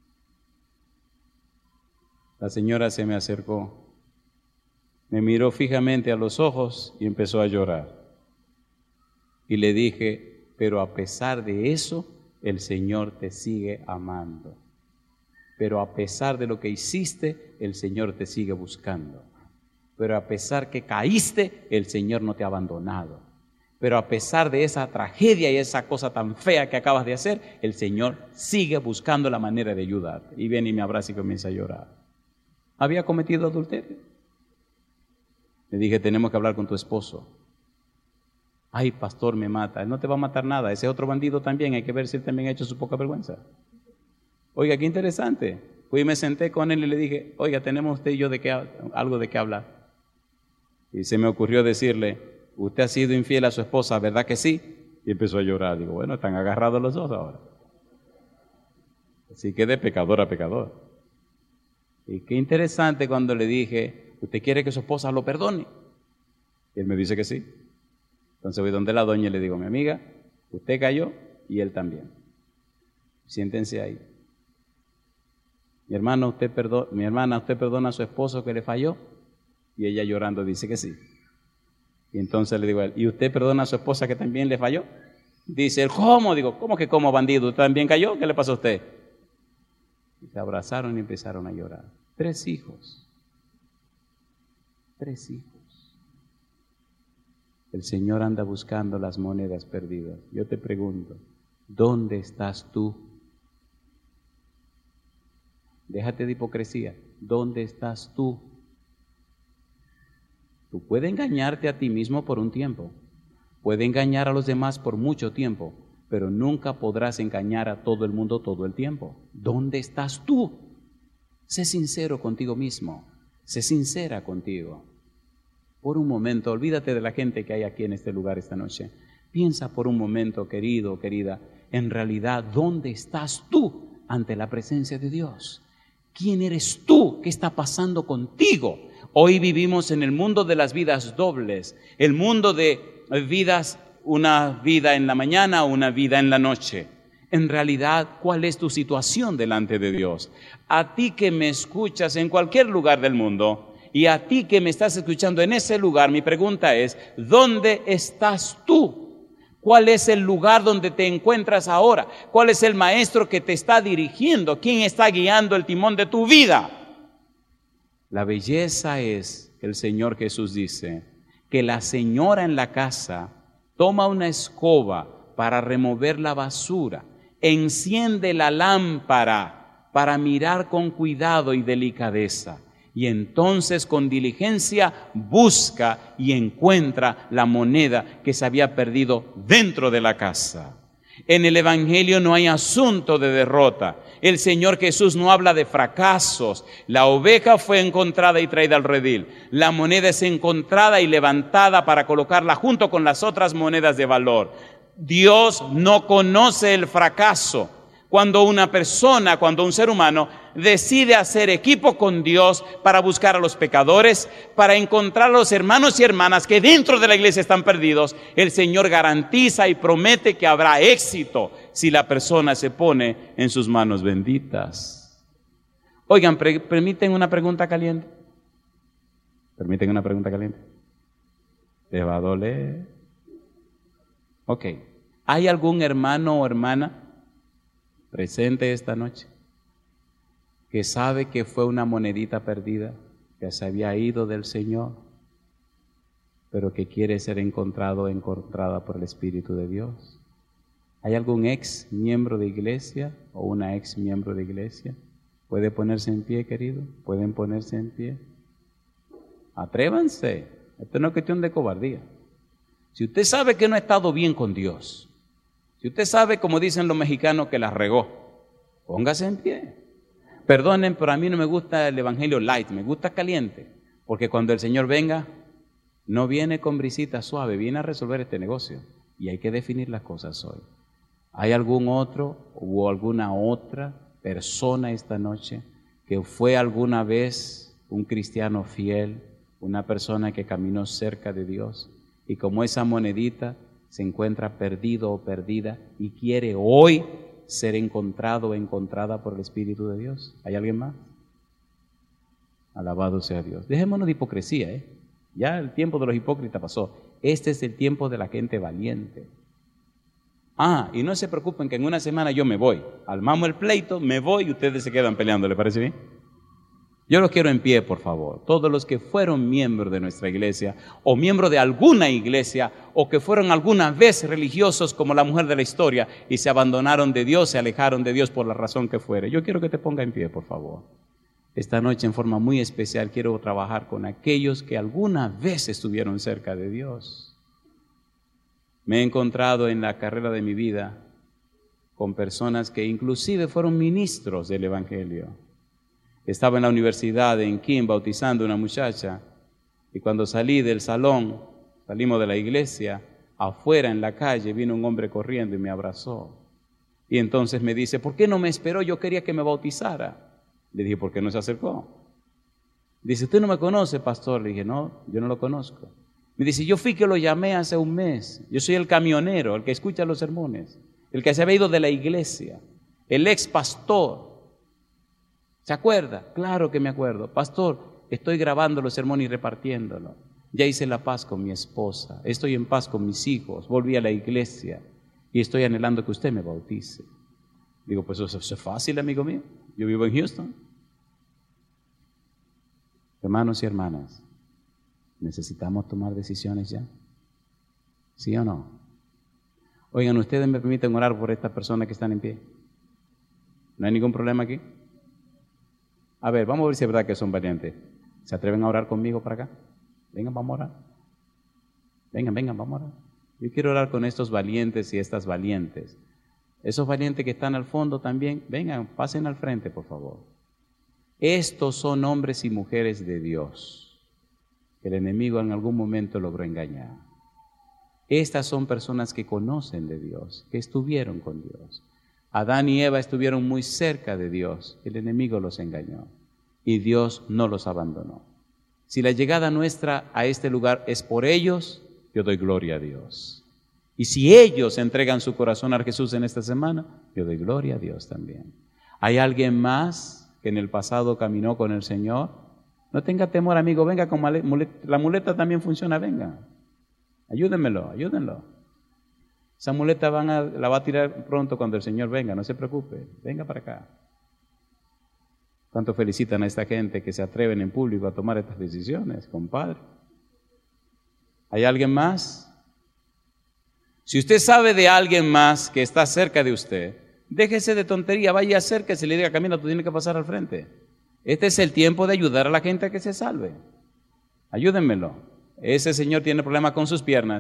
Speaker 2: La señora se me acercó, me miró fijamente a los ojos y empezó a llorar. Y le dije, pero a pesar de eso, el Señor te sigue amando. Pero a pesar de lo que hiciste, el Señor te sigue buscando. Pero a pesar que caíste, el Señor no te ha abandonado. Pero a pesar de esa tragedia y esa cosa tan fea que acabas de hacer, el Señor sigue buscando la manera de ayudar. Y viene y me abraza y comienza a llorar. ¿Había cometido adulterio? Le dije, tenemos que hablar con tu esposo. Ay, pastor, me mata. Él no te va a matar nada. Ese otro bandido también, hay que ver si él también ha hecho su poca vergüenza. Oiga, qué interesante. Fui y me senté con él y le dije, oiga, tenemos usted y yo de qué, algo de qué hablar. Y se me ocurrió decirle, usted ha sido infiel a su esposa, ¿verdad que sí? Y empezó a llorar. Digo, bueno, están agarrados los dos ahora. Así que de pecador a pecador. Y qué interesante cuando le dije, ¿usted quiere que su esposa lo perdone? Y él me dice que sí. Entonces voy donde la doña y le digo, mi amiga, usted cayó y él también. Siéntense ahí. Mi hermano, usted perdona, mi hermana, ¿usted perdona a su esposo que le falló? Y ella llorando dice que sí. Y entonces le digo a él, ¿y usted perdona a su esposa que también le falló? Dice él, ¿cómo? Digo, ¿cómo que como bandido? ¿Usted también cayó? ¿Qué le pasó a usted? Y se abrazaron y empezaron a llorar. Tres hijos. Tres hijos. El Señor anda buscando las monedas perdidas. Yo te pregunto, ¿dónde estás tú? Déjate de hipocresía. ¿Dónde estás tú? Tú puedes engañarte a ti mismo por un tiempo, puedes engañar a los demás por mucho tiempo, pero nunca podrás engañar a todo el mundo todo el tiempo. ¿Dónde estás tú? Sé sincero contigo mismo, sé sincera contigo. Por un momento, olvídate de la gente que hay aquí en este lugar esta noche. Piensa por un momento, querido, querida, en realidad, ¿dónde estás tú ante la presencia de Dios? ¿Quién eres tú? ¿Qué está pasando contigo? Hoy vivimos en el mundo de las vidas dobles, el mundo de vidas, una vida en la mañana, una vida en la noche. En realidad, ¿cuál es tu situación delante de Dios? A ti que me escuchas en cualquier lugar del mundo y a ti que me estás escuchando en ese lugar, mi pregunta es, ¿dónde estás tú? ¿Cuál es el lugar donde te encuentras ahora? ¿Cuál es el maestro que te está dirigiendo? ¿Quién está guiando el timón de tu vida? La belleza es, el Señor Jesús dice, que la señora en la casa toma una escoba para remover la basura, enciende la lámpara para mirar con cuidado y delicadeza, y entonces con diligencia busca y encuentra la moneda que se había perdido dentro de la casa. En el Evangelio no hay asunto de derrota. El Señor Jesús no habla de fracasos. La oveja fue encontrada y traída al redil. La moneda es encontrada y levantada para colocarla junto con las otras monedas de valor. Dios no conoce el fracaso. Cuando una persona, cuando un ser humano decide hacer equipo con Dios para buscar a los pecadores, para encontrar a los hermanos y hermanas que dentro de la iglesia están perdidos, el Señor garantiza y promete que habrá éxito si la persona se pone en sus manos benditas. Oigan, pre- ¿permiten una pregunta caliente? ¿Permiten una pregunta caliente? ¿Te va a doler? Ok. ¿Hay algún hermano o hermana presente esta noche que sabe que fue una monedita perdida, que se había ido del Señor, pero que quiere ser encontrado o encontrada por el Espíritu de Dios? ¿Hay algún ex miembro de iglesia o una ex miembro de iglesia? ¿Puede ponerse en pie, querido? ¿Pueden ponerse en pie? Atrévanse. Esto no es cuestión de cobardía. Si usted sabe que no ha estado bien con Dios, si usted sabe, como dicen los mexicanos, que la regó, póngase en pie. Perdonen, pero a mí no me gusta el evangelio light, me gusta caliente, porque cuando el Señor venga, no viene con brisita suave, viene a resolver este negocio, y hay que definir las cosas hoy. ¿Hay algún otro o alguna otra persona esta noche que fue alguna vez un cristiano fiel, una persona que caminó cerca de Dios, y como esa monedita se encuentra perdido o perdida y quiere hoy ser encontrado o encontrada por el Espíritu de Dios? ¿Hay alguien más? Alabado sea Dios. Dejémonos de hipocresía, ¿eh? Ya el tiempo de los hipócritas pasó. Este es el tiempo de la gente valiente. Ah, y no se preocupen que en una semana yo me voy. Armamos el pleito, me voy y ustedes se quedan peleando. ¿Le parece bien? Yo los quiero en pie, por favor. Todos los que fueron miembros de nuestra iglesia, o miembros de alguna iglesia, o que fueron alguna vez religiosos como la mujer de la historia, y se abandonaron de Dios, se alejaron de Dios por la razón que fuere. Yo quiero que te ponga en pie, por favor. Esta noche, en forma muy especial, quiero trabajar con aquellos que alguna vez estuvieron cerca de Dios. Me he encontrado en la carrera de mi vida con personas que inclusive fueron ministros del Evangelio. Estaba en la universidad en Kim bautizando a una muchacha, y cuando salí del salón, salimos de la iglesia, afuera en la calle vino un hombre corriendo y me abrazó. Y entonces me dice, ¿por qué no me esperó? Yo quería que me bautizara. Le dije, ¿por qué no se acercó? Dice, ¿usted no me conoce, pastor? Le dije, no, yo no lo conozco. Me dice, yo fui que lo llamé hace un mes. Yo soy el camionero, el que escucha los sermones, el que se había ido de la iglesia, el ex pastor. ¿Se acuerda? Claro que me acuerdo. Pastor, estoy grabando los sermones y repartiéndolo. Ya hice la paz con mi esposa, estoy en paz con mis hijos, volví a la iglesia y estoy anhelando que usted me bautice. Digo, pues eso es fácil, amigo mío. Yo vivo en Houston. Hermanos y hermanas, ¿necesitamos tomar decisiones ya? ¿Sí o no? Oigan, ¿ustedes me permiten orar por estas personas que están en pie? ¿No hay ningún problema aquí? A ver, vamos a ver si es verdad que son valientes. ¿Se atreven a orar conmigo para acá? Vengan, vamos a orar. Vengan, vengan, vamos a orar. Yo quiero orar con estos valientes y estas valientes. Esos valientes que están al fondo también, vengan, pasen al frente, por favor. Estos son hombres y mujeres de Dios, que el enemigo en algún momento logró engañar. Estas son personas que conocen de Dios, que estuvieron con Dios. Adán y Eva estuvieron muy cerca de Dios, el enemigo los engañó y Dios no los abandonó. Si la llegada nuestra a este lugar es por ellos, yo doy gloria a Dios. Y si ellos entregan su corazón a Jesús en esta semana, yo doy gloria a Dios también. ¿Hay alguien más que en el pasado caminó con el Señor? No tenga temor, amigo, venga con muleta. La muleta también funciona, venga. Ayúdenmelo, ayúdenlo. Esa muleta van a, la va a tirar pronto cuando el Señor venga, no se preocupe, venga para acá. ¿Cuánto felicitan a esta gente que se atreven en público a tomar estas decisiones, compadre? ¿Hay alguien más? Si usted sabe de alguien más que está cerca de usted, déjese de tontería, vaya acérquese y le diga, camina, tú tienes que pasar al frente. Este es el tiempo de ayudar a la gente a que se salve. Ayúdenmelo. Ese señor tiene problemas con sus piernas.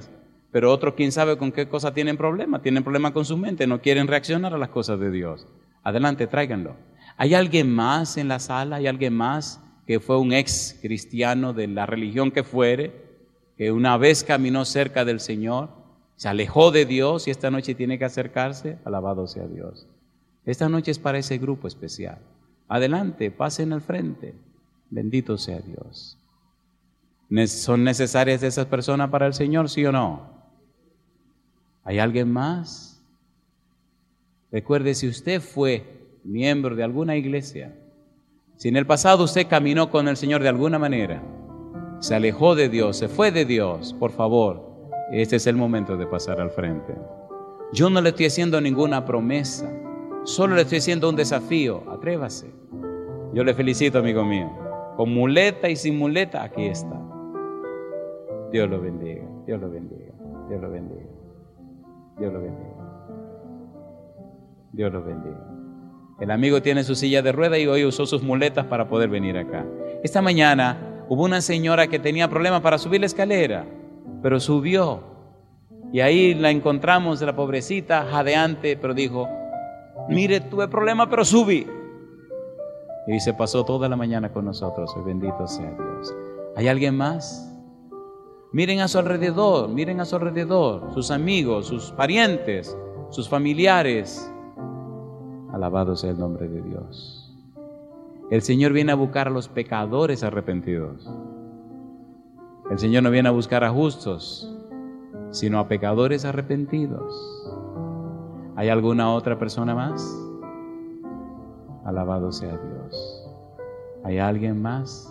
Speaker 2: Pero otros, quién sabe con qué cosa tienen problema. Tienen problema con su mente, no quieren reaccionar a las cosas de Dios. Adelante, tráiganlo. ¿Hay alguien más en la sala? ¿Hay alguien más que fue un ex cristiano de la religión que fuere, que una vez caminó cerca del Señor, se alejó de Dios y esta noche tiene que acercarse? Alabado sea Dios. Esta noche es para ese grupo especial. Adelante, pasen al frente. Bendito sea Dios. ¿Son necesarias esas personas para el Señor, sí o no? ¿Hay alguien más? Recuerde, si usted fue miembro de alguna iglesia, si en el pasado usted caminó con el Señor de alguna manera, se alejó de Dios, se fue de Dios, por favor, este es el momento de pasar al frente. Yo no le estoy haciendo ninguna promesa, solo le estoy haciendo un desafío. Atrévase. Yo le felicito, amigo mío. Con muleta y sin muleta, aquí está. Dios lo bendiga, Dios lo bendiga, Dios lo bendiga, Dios lo bendiga, Dios lo bendiga. El amigo tiene su silla de rueda y hoy usó sus muletas para poder venir acá. Esta mañana hubo una señora que tenía problemas para subir la escalera, pero subió. Y ahí la encontramos, la pobrecita, jadeante, pero dijo, mire, tuve problemas, pero subí. Y se pasó toda la mañana con nosotros. Bendito sea Dios. ¿Hay alguien más? Miren a su alrededor, miren a su alrededor, sus amigos, sus parientes, sus familiares. Alabado sea el nombre de Dios. El Señor viene a buscar a los pecadores arrepentidos. El Señor no viene a buscar a justos, sino a pecadores arrepentidos. ¿Hay alguna otra persona más? Alabado sea Dios. ¿Hay alguien más?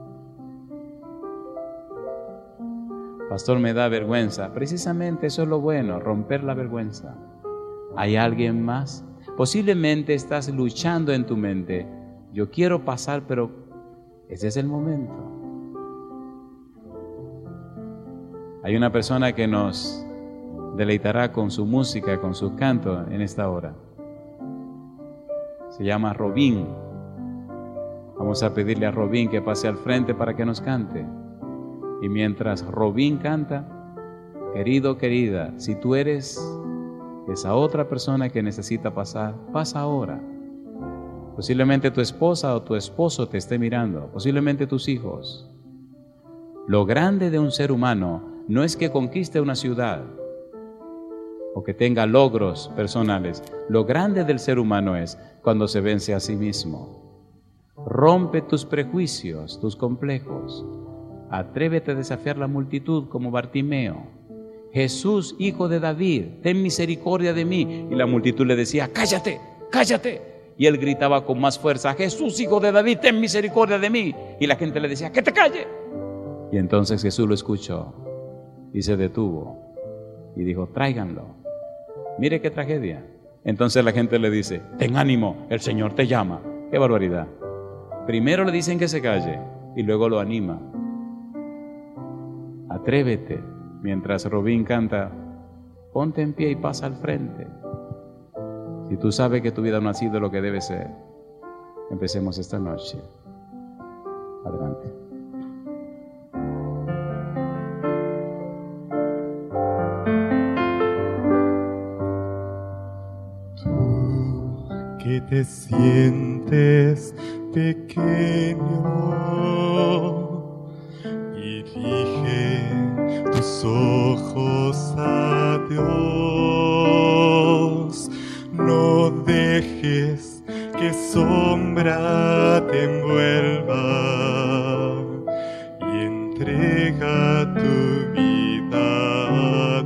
Speaker 2: Pastor, me da vergüenza. Precisamente eso es lo bueno, romper la vergüenza. ¿Hay alguien más? Posiblemente estás luchando en tu mente. Yo quiero pasar, pero ese es el momento. Hay una persona que nos deleitará con su música, con su canto en esta hora. Se llama Robín. Vamos a pedirle a Robín que pase al frente para que nos cante. Y mientras Robín canta, querido, querida, si tú eres esa otra persona que necesita pasar, pasa ahora. Posiblemente tu esposa o tu esposo te esté mirando, posiblemente tus hijos. Lo grande de un ser humano no es que conquiste una ciudad o que tenga logros personales. Lo grande del ser humano es cuando se vence a sí mismo. Rompe tus prejuicios, tus complejos. Atrévete a desafiar la multitud como Bartimeo. Jesús, hijo de David, ten misericordia de mí. Y la multitud le decía, cállate, cállate. Y él gritaba con más fuerza, Jesús, hijo de David, ten misericordia de mí. Y la gente le decía, que te calle. Y entonces Jesús lo escuchó y se detuvo y dijo, tráiganlo. Mire qué tragedia. Entonces la gente le dice, ten ánimo, el Señor te llama. Qué barbaridad. Primero le dicen que se calle y luego lo anima. Atrévete. Mientras Robín canta, ponte en pie y pasa al frente. Si tú sabes que tu vida no ha sido lo que debe ser, empecemos esta noche. Adelante.
Speaker 3: Tú que te sientes pequeño, dirige tus ojos a Dios, no dejes que sombra te envuelva y entrega tu vida a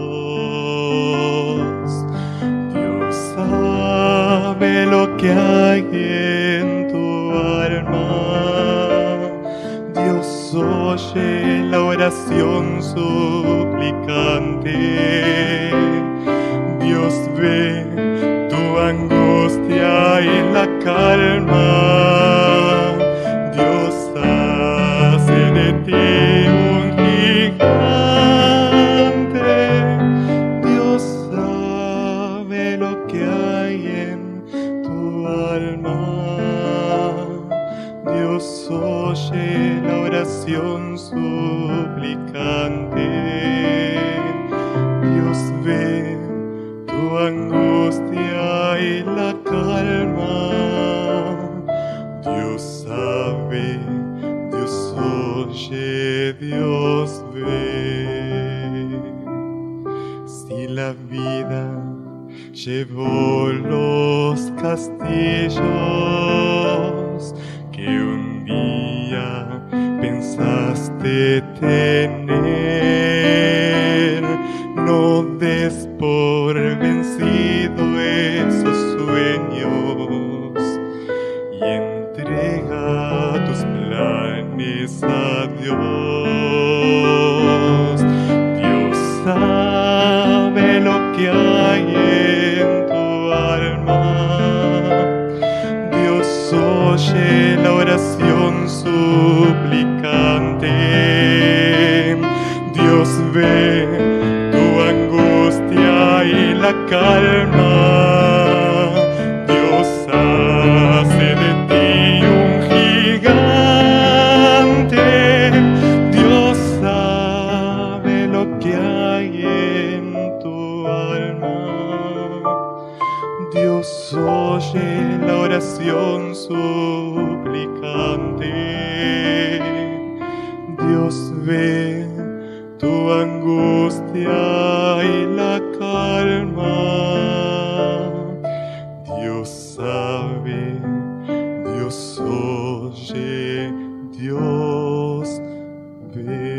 Speaker 3: Dios. Dios sabe lo que hay en tu alma, Dios oye la oración suplicante, Dios ve tu angustia y la calma, Dios hace de ti un gigante, Dios sabe lo que hay en tu alma, Dios oye la oración suplicante, angustia y la calma. Dios sabe, Dios oye, Dios ve. Si la vida llevó los castillos que un día pensaste tener, no des por vencido esos sueños y entrega tus planes a Dios. Dios sabe lo que hay en tu alma. Dios oye la oración suplicante. Dios ve tu angustia y la calma. Dios hace de ti un gigante. Dios sabe lo que hay en tu alma. Dios oye la oración suplicante. Dios ve tu angustia y la calma. Dios sabe, Dios oye, Dios ve.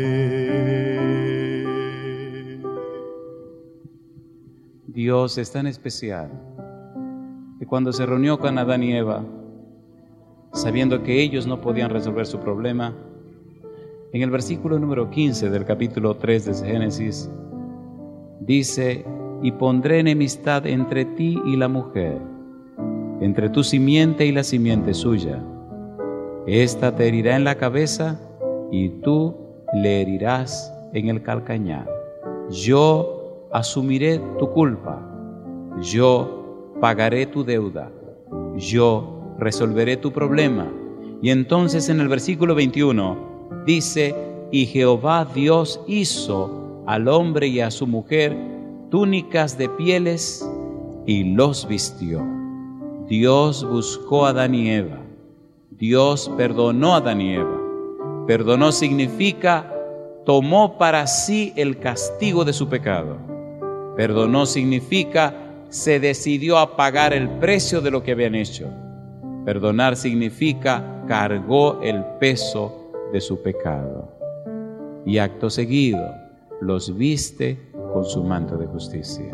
Speaker 2: Dios es tan especial que cuando se reunió con Adán y Eva, sabiendo que ellos no podían resolver su problema, en el versículo número quince del capítulo tres de Génesis, dice: y pondré enemistad entre ti y la mujer, entre tu simiente y la simiente suya. Esta te herirá en la cabeza y tú le herirás en el calcañar. Yo asumiré tu culpa, yo pagaré tu deuda, yo resolveré tu problema. Y entonces en el versículo veintiuno dice: y Jehová Dios hizo al hombre y a su mujer túnicas de pieles y los vistió. Dios buscó a Adán y Eva. Dios perdonó a Adán y Eva. Perdonó significa tomó para sí el castigo de su pecado. Perdonó significa se decidió a pagar el precio de lo que habían hecho. Perdonar significa cargó el peso de su pecado. Y acto seguido los viste con su manto de justicia.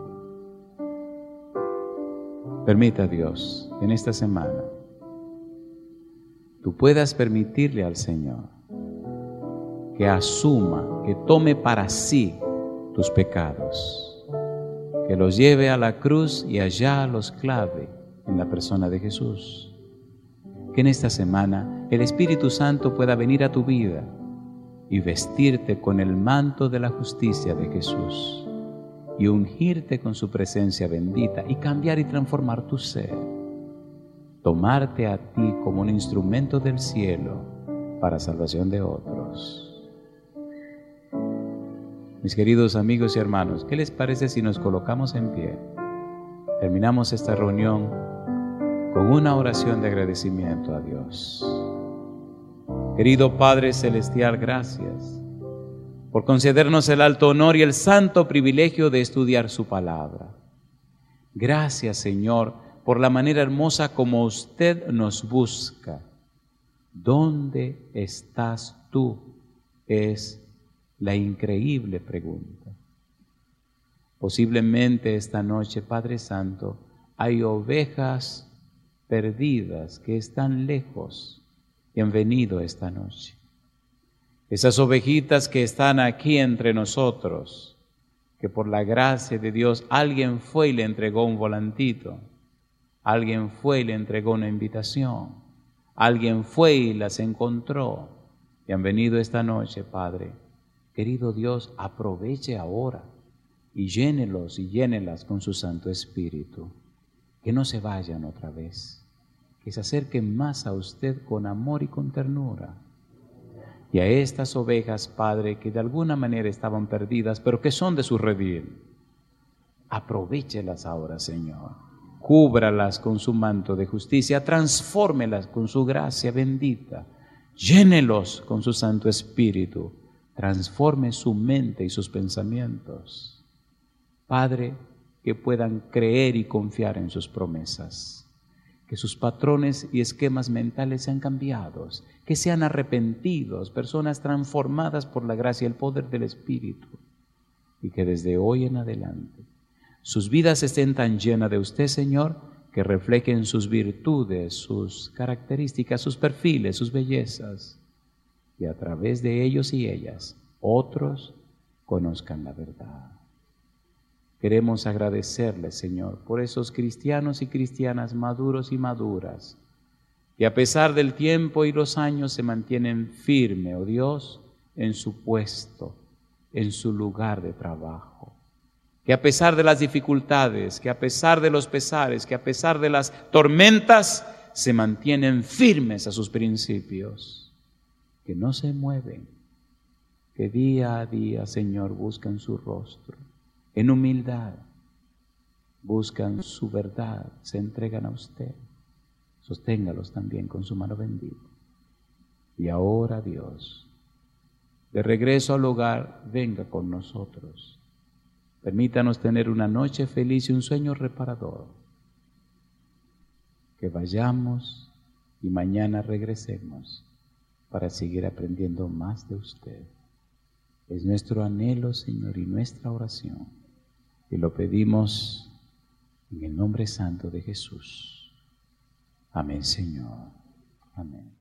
Speaker 2: Permita, Dios, en esta semana tú puedas permitirle al Señor que asuma, que tome para sí tus pecados, que los lleve a la cruz y allá los clave en la persona de Jesús. Que en esta semana el Espíritu Santo pueda venir a tu vida y vestirte con el manto de la justicia de Jesús y ungirte con su presencia bendita y cambiar y transformar tu ser. Tomarte a ti como un instrumento del cielo para salvación de otros. Mis queridos amigos y hermanos, ¿qué les parece si nos colocamos en pie? Terminamos esta reunión con una oración de agradecimiento a Dios. Querido Padre Celestial, gracias por concedernos el alto honor y el santo privilegio de estudiar su palabra. Gracias, Señor, por la manera hermosa como usted nos busca. ¿Dónde estás tú? Es la increíble pregunta. Posiblemente esta noche, Padre Santo, hay ovejas perdidas que están lejos y han venido esta noche. Esas ovejitas que están aquí entre nosotros, que por la gracia de Dios alguien fue y le entregó un volantito, alguien fue y le entregó una invitación, alguien fue y las encontró y han venido esta noche, Padre. Querido Dios, aproveche ahora y llénelos y llénelas con su Santo Espíritu. Que no se vayan otra vez, que se acerquen más a usted con amor y con ternura. Y a estas ovejas, Padre, que de alguna manera estaban perdidas, pero que son de su redil, Aprovéchelas ahora, Señor. Cúbralas con su manto de justicia, transfórmelas con su gracia bendita. Llénelos con su Santo Espíritu. Transforme su mente y sus pensamientos. Padre, que puedan creer y confiar en sus promesas. Que sus patrones y esquemas mentales sean cambiados. Que sean arrepentidos, personas transformadas por la gracia y el poder del Espíritu. Y que desde hoy en adelante sus vidas estén tan llenas de usted, Señor, que reflejen sus virtudes, sus características, sus perfiles, sus bellezas. Y a través de ellos y ellas, otros conozcan la verdad. Queremos agradecerle, Señor, por esos cristianos y cristianas maduros y maduras, que a pesar del tiempo y los años se mantienen firmes, oh Dios, en su puesto, en su lugar de trabajo. Que a pesar de las dificultades, que a pesar de los pesares, que a pesar de las tormentas, se mantienen firmes a sus principios, que no se mueven, que día a día, Señor, buscan su rostro, en humildad, buscan su verdad, se entregan a usted. Sosténgalos también con su mano bendita. Y ahora, Dios, de regreso al hogar, venga con nosotros. Permítanos tener una noche feliz y un sueño reparador. Que vayamos y mañana regresemos para seguir aprendiendo más de usted. Es nuestro anhelo, Señor, y nuestra oración. Y lo pedimos en el nombre santo de Jesús. Amén, Señor. Amén.